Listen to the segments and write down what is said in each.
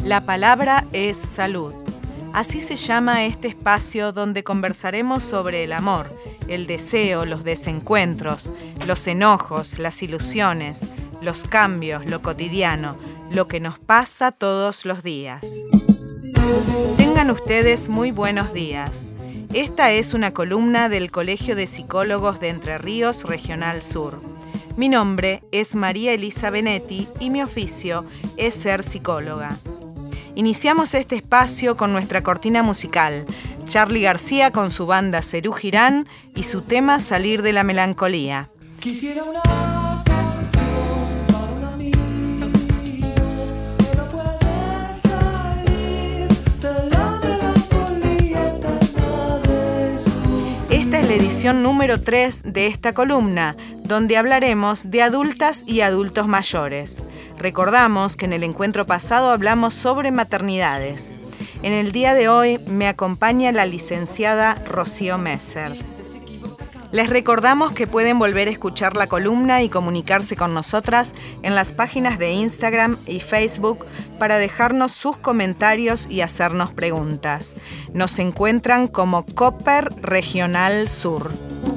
La palabra es salud. Así se llama este espacio donde conversaremos sobre el amor, el deseo, los desencuentros, los enojos, las ilusiones, los cambios, lo cotidiano, lo que nos pasa todos los días. Tengan ustedes muy buenos días. Esta es una columna del Colegio de Psicólogos de Entre Ríos Regional Sur. Mi nombre es María Elisa Benetti y mi oficio es ser psicóloga. Iniciamos este espacio con nuestra cortina musical, Charly García con su banda Cerú Girán y su tema Salir de la Melancolía. Quisiera una canción para un amigo que no puede salir de la melancolía eterna de sufrir. Esta es la edición número 3 de esta columna, donde hablaremos de adultas y adultos mayores. Recordamos que en el encuentro pasado hablamos sobre maternidades. En el día de hoy me acompaña la licenciada Rocío Messer. Les recordamos que pueden volver a escuchar la columna y comunicarse con nosotras en las páginas de Instagram y Facebook para dejarnos sus comentarios y hacernos preguntas. Nos encuentran como Cooper Regional Sur.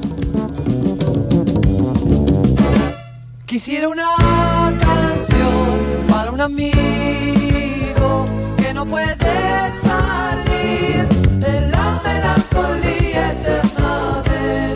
Quisiera una canción para un amigo que no puede salir de la melancolía eterna de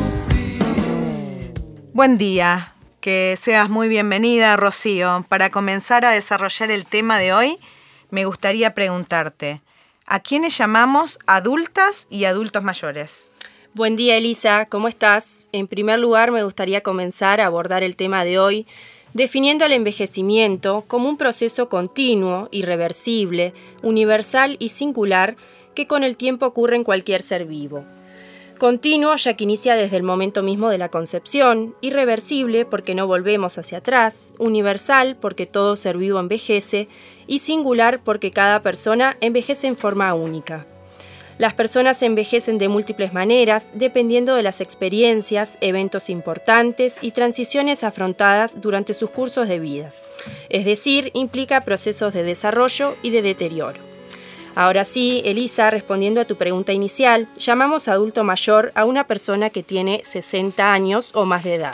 sufrir. Buen día, que seas muy bienvenida, Rocío. Para comenzar a desarrollar el tema de hoy, me gustaría preguntarte, ¿a quiénes llamamos adultas y adultos mayores? Buen día, Elisa, ¿cómo estás? En primer lugar, me gustaría comenzar a abordar el tema de hoy, definiendo el envejecimiento como un proceso continuo, irreversible, universal y singular que con el tiempo ocurre en cualquier ser vivo. Continuo, ya que inicia desde el momento mismo de la concepción, irreversible porque no volvemos hacia atrás, universal porque todo ser vivo envejece y singular porque cada persona envejece en forma única. Las personas envejecen de múltiples maneras, dependiendo de las experiencias, eventos importantes y transiciones afrontadas durante sus cursos de vida. Es decir, implica procesos de desarrollo y de deterioro. Ahora sí, Elisa, respondiendo a tu pregunta inicial, llamamos adulto mayor a una persona que tiene 60 años o más de edad.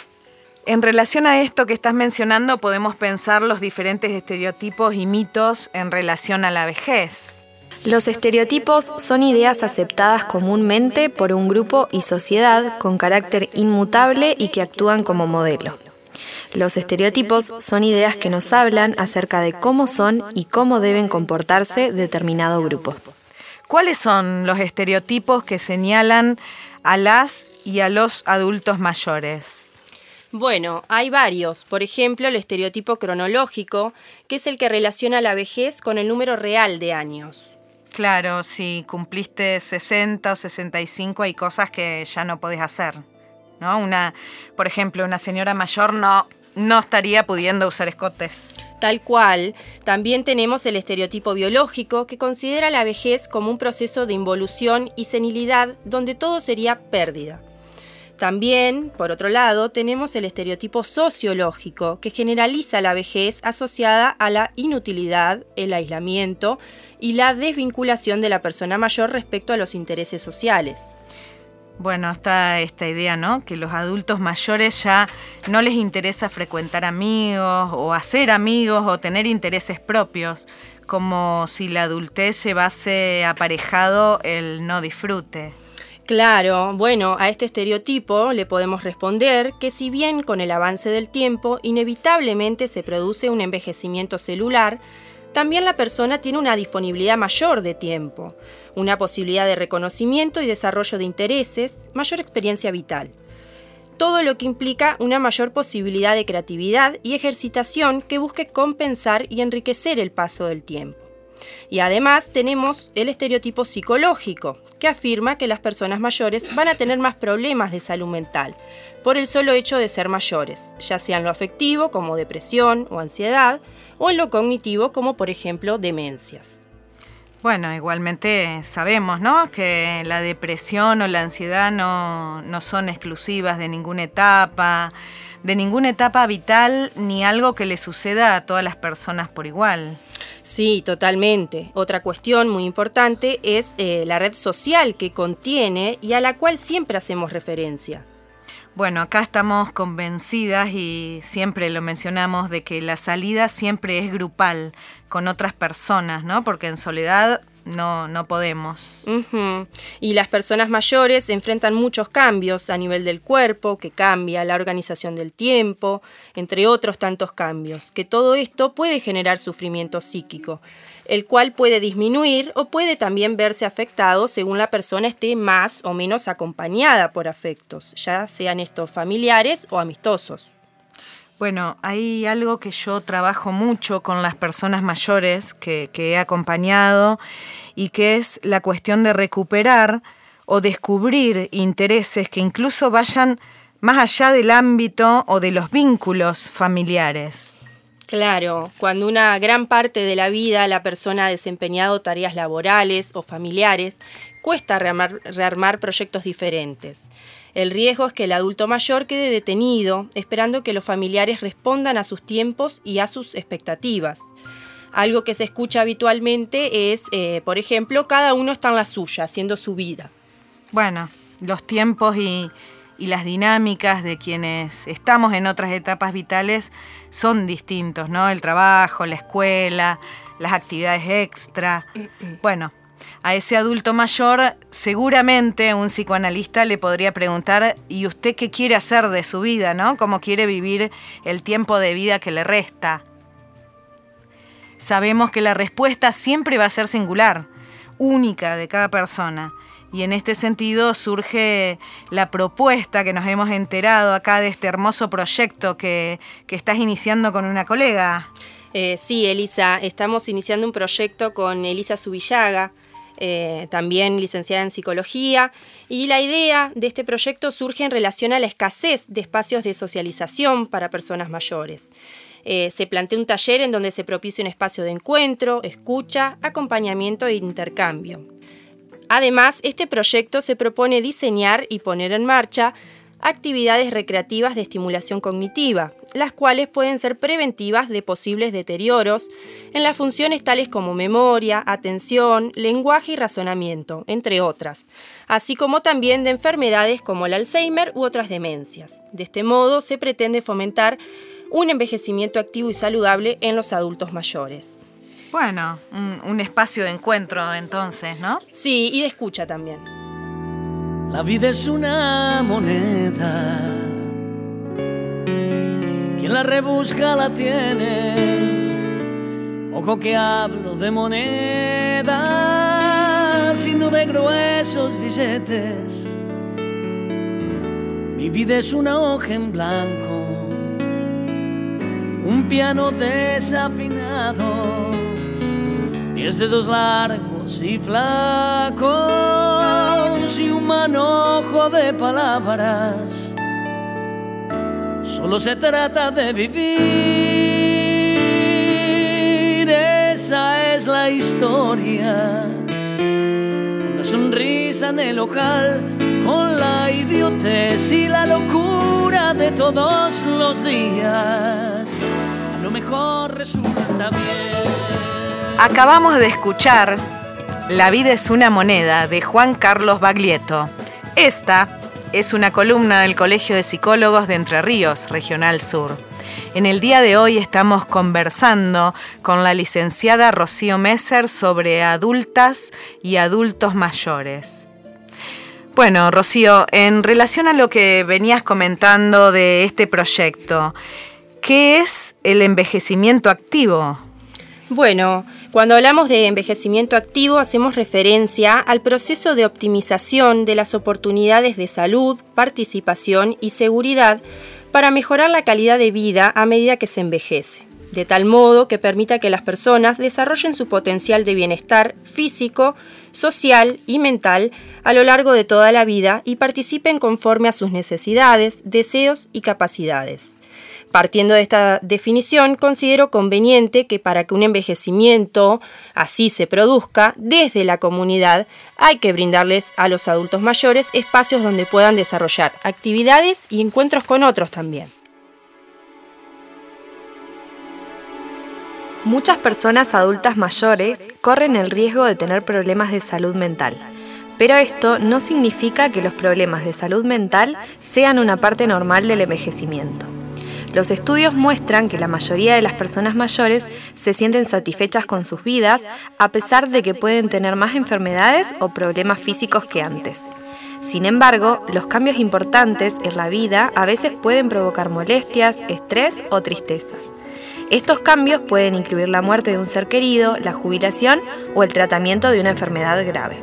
En relación a esto que estás mencionando, podemos pensar los diferentes estereotipos y mitos en relación a la vejez. Los estereotipos son ideas aceptadas comúnmente por un grupo y sociedad con carácter inmutable y que actúan como modelo. Los estereotipos son ideas que nos hablan acerca de cómo son y cómo deben comportarse determinado grupo. ¿Cuáles son los estereotipos que señalan a las y a los adultos mayores? Bueno, hay varios. Por ejemplo, el estereotipo cronológico, que es el que relaciona la vejez con el número real de años. Claro, si cumpliste 60 o 65 hay cosas que ya no podés hacer, ¿no? Por ejemplo, una señora mayor no estaría pudiendo usar escotes. Tal cual. También tenemos el estereotipo biológico, que considera la vejez como un proceso de involución y senilidad donde todo sería pérdida. También, por otro lado, tenemos el estereotipo sociológico, que generaliza la vejez asociada a la inutilidad, el aislamiento y la desvinculación de la persona mayor respecto a los intereses sociales. Bueno, está esta idea, ¿no? Que los adultos mayores ya no les interesa frecuentar amigos o hacer amigos o tener intereses propios, como si la adultez llevase aparejado el no disfrute. Claro, bueno, a este estereotipo le podemos responder que si bien con el avance del tiempo inevitablemente se produce un envejecimiento celular, también la persona tiene una disponibilidad mayor de tiempo, una posibilidad de reconocimiento y desarrollo de intereses, mayor experiencia vital. Todo lo que implica una mayor posibilidad de creatividad y ejercitación que busque compensar y enriquecer el paso del tiempo. Y además tenemos el estereotipo psicológico, que afirma que las personas mayores van a tener más problemas de salud mental por el solo hecho de ser mayores, ya sea en lo afectivo como depresión o ansiedad, o en lo cognitivo como por ejemplo demencias. Bueno, igualmente sabemos, ¿no?, que la depresión o la ansiedad no son exclusivas de ninguna etapa vital, ni algo que le suceda a todas las personas por igual. Sí, totalmente. Otra cuestión muy importante es la red social que contiene y a la cual siempre hacemos referencia. Bueno, acá estamos convencidas y siempre lo mencionamos de que la salida siempre es grupal, con otras personas, ¿no? Porque en soledad no podemos. Uh-huh. Y las personas mayores enfrentan muchos cambios a nivel del cuerpo, que cambia, la organización del tiempo, entre otros tantos cambios, que todo esto puede generar sufrimiento psíquico, el cual puede disminuir o puede también verse afectado según la persona esté más o menos acompañada por afectos, ya sean estos familiares o amistosos. Bueno, hay algo que yo trabajo mucho con las personas mayores que he acompañado y que es la cuestión de recuperar o descubrir intereses que incluso vayan más allá del ámbito o de los vínculos familiares. Claro, cuando una gran parte de la vida la persona ha desempeñado tareas laborales o familiares, cuesta rearmar proyectos diferentes. El riesgo es que el adulto mayor quede detenido, esperando que los familiares respondan a sus tiempos y a sus expectativas. Algo que se escucha habitualmente es, por ejemplo, cada uno está en la suya, haciendo su vida. Bueno, los tiempos y las dinámicas de quienes estamos en otras etapas vitales son distintos, ¿no? El trabajo, la escuela, las actividades extra. Bueno, a ese adulto mayor seguramente un psicoanalista le podría preguntar: ¿y usted qué quiere hacer de su vida, no? ¿Cómo quiere vivir el tiempo de vida que le resta? Sabemos que la respuesta siempre va a ser singular, única de cada persona. Y en este sentido surge la propuesta que nos hemos enterado acá de este hermoso proyecto que estás iniciando con una colega. Sí, Elisa, estamos iniciando un proyecto con Elisa Zubillaga, también licenciada en psicología, y la idea de este proyecto surge en relación a la escasez de espacios de socialización para personas mayores. Se plantea un taller en donde se propicia un espacio de encuentro, escucha, acompañamiento e intercambio. Además, este proyecto se propone diseñar y poner en marcha actividades recreativas de estimulación cognitiva, las cuales pueden ser preventivas de posibles deterioros en las funciones tales como memoria, atención, lenguaje y razonamiento, entre otras, así como también de enfermedades como el Alzheimer u otras demencias. De este modo, se pretende fomentar un envejecimiento activo y saludable en los adultos mayores. Bueno, un espacio de encuentro entonces, ¿no? Sí, y de escucha también. La vida es una moneda, quien la rebusca la tiene. Ojo que hablo de monedas, sino de gruesos billetes. Mi vida es una hoja en blanco, un piano desafinado, 10 dedos largos y flacos y un manojo de palabras. Solo se trata de vivir, esa es la historia. Una sonrisa en el ojal, con la idiotez y la locura de todos los días. A lo mejor resulta bien. Acabamos de escuchar La vida es una moneda, de Juan Carlos Baglietto. Esta es una columna del Colegio de Psicólogos de Entre Ríos, Regional Sur. En el día de hoy estamos conversando con la licenciada Rocío Messer sobre adultas y adultos mayores. Bueno, Rocío, en relación a lo que venías comentando de este proyecto, ¿qué es el envejecimiento activo? Bueno, cuando hablamos de envejecimiento activo hacemos referencia al proceso de optimización de las oportunidades de salud, participación y seguridad para mejorar la calidad de vida a medida que se envejece, de tal modo que permita que las personas desarrollen su potencial de bienestar físico, social y mental a lo largo de toda la vida y participen conforme a sus necesidades, deseos y capacidades. Partiendo de esta definición, considero conveniente que para que un envejecimiento así se produzca, desde la comunidad hay que brindarles a los adultos mayores espacios donde puedan desarrollar actividades y encuentros con otros también. Muchas personas adultas mayores corren el riesgo de tener problemas de salud mental, pero esto no significa que los problemas de salud mental sean una parte normal del envejecimiento. Los estudios muestran que la mayoría de las personas mayores se sienten satisfechas con sus vidas a pesar de que pueden tener más enfermedades o problemas físicos que antes. Sin embargo, los cambios importantes en la vida a veces pueden provocar molestias, estrés o tristeza. Estos cambios pueden incluir la muerte de un ser querido, la jubilación o el tratamiento de una enfermedad grave.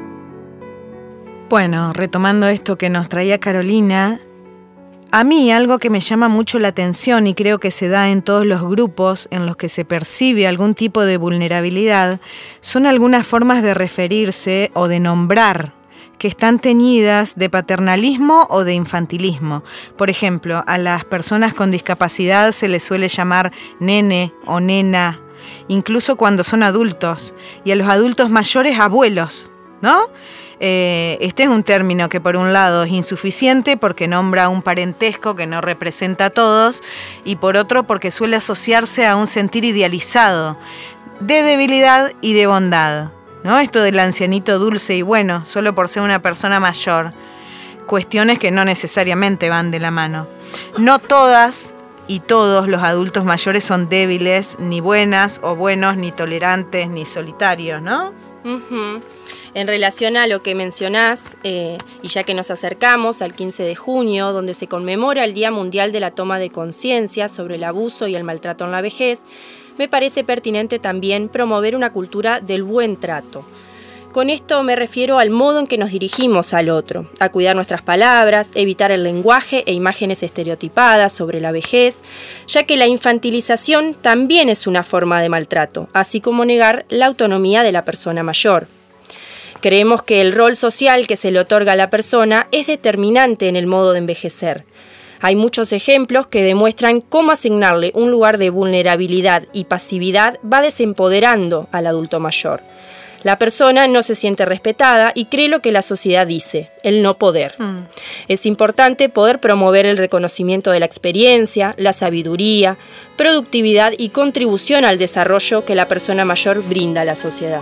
Bueno, retomando esto que nos traía Carolina, a mí algo que me llama mucho la atención y creo que se da en todos los grupos en los que se percibe algún tipo de vulnerabilidad son algunas formas de referirse o de nombrar que están teñidas de paternalismo o de infantilismo. Por ejemplo, a las personas con discapacidad se les suele llamar nene o nena, incluso cuando son adultos, y a los adultos mayores abuelos, ¿no? Este es un término que por un lado es insuficiente porque nombra un parentesco que no representa a todos y por otro porque suele asociarse a un sentir idealizado de debilidad y de bondad, ¿no? Esto del ancianito dulce y bueno, solo por ser una persona mayor. Cuestiones que no necesariamente van de la mano. No todas y todos los adultos mayores son débiles, ni buenas o buenos, ni tolerantes, ni solitarios, ¿no? Uh-huh. En relación a lo que mencionás, y ya que nos acercamos al 15 de junio, donde se conmemora el Día Mundial de la Toma de Conciencia sobre el abuso y el maltrato en la vejez, me parece pertinente también promover una cultura del buen trato. Con esto me refiero al modo en que nos dirigimos al otro, a cuidar nuestras palabras, evitar el lenguaje e imágenes estereotipadas sobre la vejez, ya que la infantilización también es una forma de maltrato, así como negar la autonomía de la persona mayor. Creemos que el rol social que se le otorga a la persona es determinante en el modo de envejecer. Hay muchos ejemplos que demuestran cómo asignarle un lugar de vulnerabilidad y pasividad va desempoderando al adulto mayor. La persona no se siente respetada y cree lo que la sociedad dice, el no poder. Es importante poder promover el reconocimiento de la experiencia, la sabiduría, productividad y contribución al desarrollo que la persona mayor brinda a la sociedad.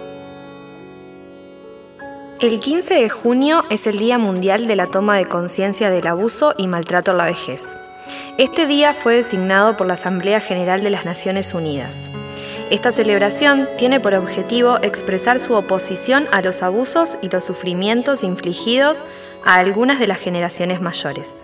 El 15 de junio es el Día Mundial de la Toma de Conciencia del Abuso y Maltrato en la Vejez. Este día fue designado por la Asamblea General de las Naciones Unidas. Esta celebración tiene por objetivo expresar su oposición a los abusos y los sufrimientos infligidos a algunas de las generaciones mayores.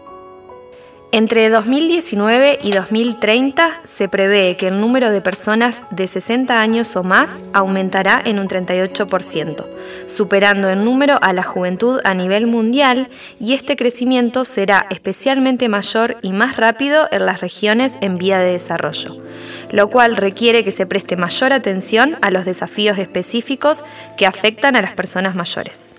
Entre 2019 y 2030 se prevé que el número de personas de 60 años o más aumentará en un 38%, superando en número a la juventud a nivel mundial, y este crecimiento será especialmente mayor y más rápido en las regiones en vía de desarrollo, lo cual requiere que se preste mayor atención a los desafíos específicos que afectan a las personas mayores.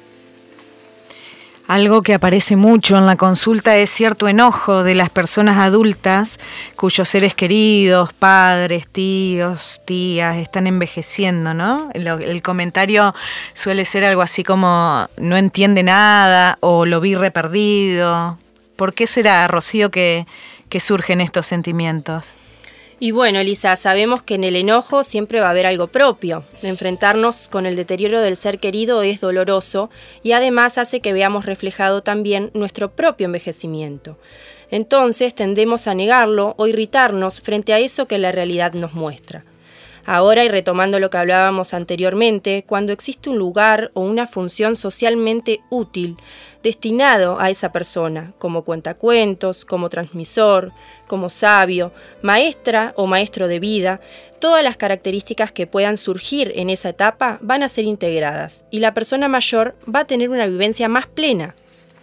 Algo que aparece mucho en la consulta es cierto enojo de las personas adultas cuyos seres queridos, padres, tíos, tías están envejeciendo, ¿no? El comentario suele ser algo así como no entiende nada o lo vi re perdido. ¿Por qué será, Rocío, que surgen estos sentimientos? Y bueno, Elisa, sabemos que en el enojo siempre va a haber algo propio. Enfrentarnos con el deterioro del ser querido es doloroso y además hace que veamos reflejado también nuestro propio envejecimiento. Entonces tendemos a negarlo o irritarnos frente a eso que la realidad nos muestra. Ahora, y retomando lo que hablábamos anteriormente, cuando existe un lugar o una función socialmente útil destinado a esa persona, como cuentacuentos, como transmisor, como sabio, maestra o maestro de vida, todas las características que puedan surgir en esa etapa van a ser integradas y la persona mayor va a tener una vivencia más plena.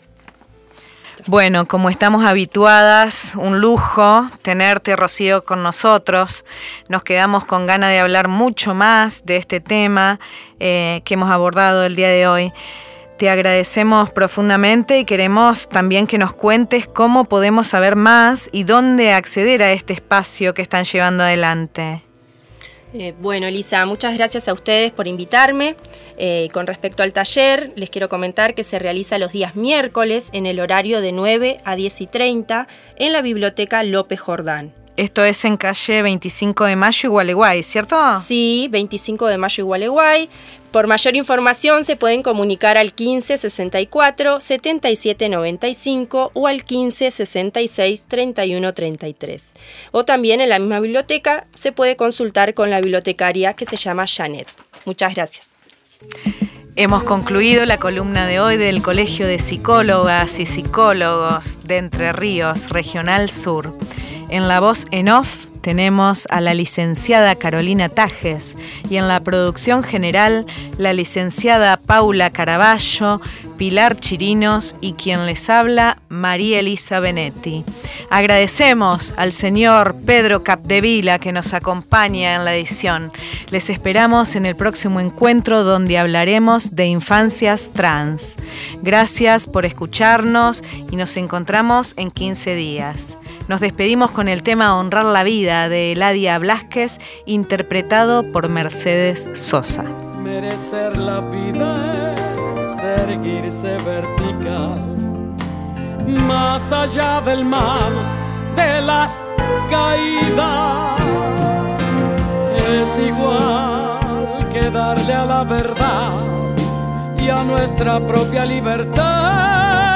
Bueno, como estamos habituadas, un lujo tenerte, Rocío, con nosotros. Nos quedamos con ganas de hablar mucho más de este tema que hemos abordado el día de hoy. Te agradecemos profundamente y queremos también que nos cuentes cómo podemos saber más y dónde acceder a este espacio que están llevando adelante. Bueno, Elisa, muchas gracias a ustedes por invitarme. Con respecto al taller, les quiero comentar que se realiza los días miércoles en el horario de 9 a 10:30 en la Biblioteca López Jordán. Esto es en calle 25 de Mayo y Gualeguay, ¿cierto? Sí, 25 de Mayo y Gualeguay. Por mayor información se pueden comunicar al 15 64 77 95 o al 15 66 31 33. O también en la misma biblioteca se puede consultar con la bibliotecaria que se llama Janet. Muchas gracias. Hemos concluido la columna de hoy del Colegio de Psicólogas y Psicólogos de Entre Ríos, Regional Sur. En la voz en off tenemos a la licenciada Carolina Tajes y en la producción general la licenciada Paula Caraballo, Pilar Chirinos y quien les habla, María Elisa Benetti. Agradecemos al señor Pedro Capdevila que nos acompaña en la edición. Les esperamos en el próximo encuentro donde hablaremos de infancias trans. Gracias por escucharnos y nos encontramos en 15 días. Nos despedimos con el tema Honrar la Vida de Eladia Blasquez, interpretado por Mercedes Sosa. Merecer la vida es erguirse vertical, más allá del mal, de las caídas. Es igual que darle a la verdad y a nuestra propia libertad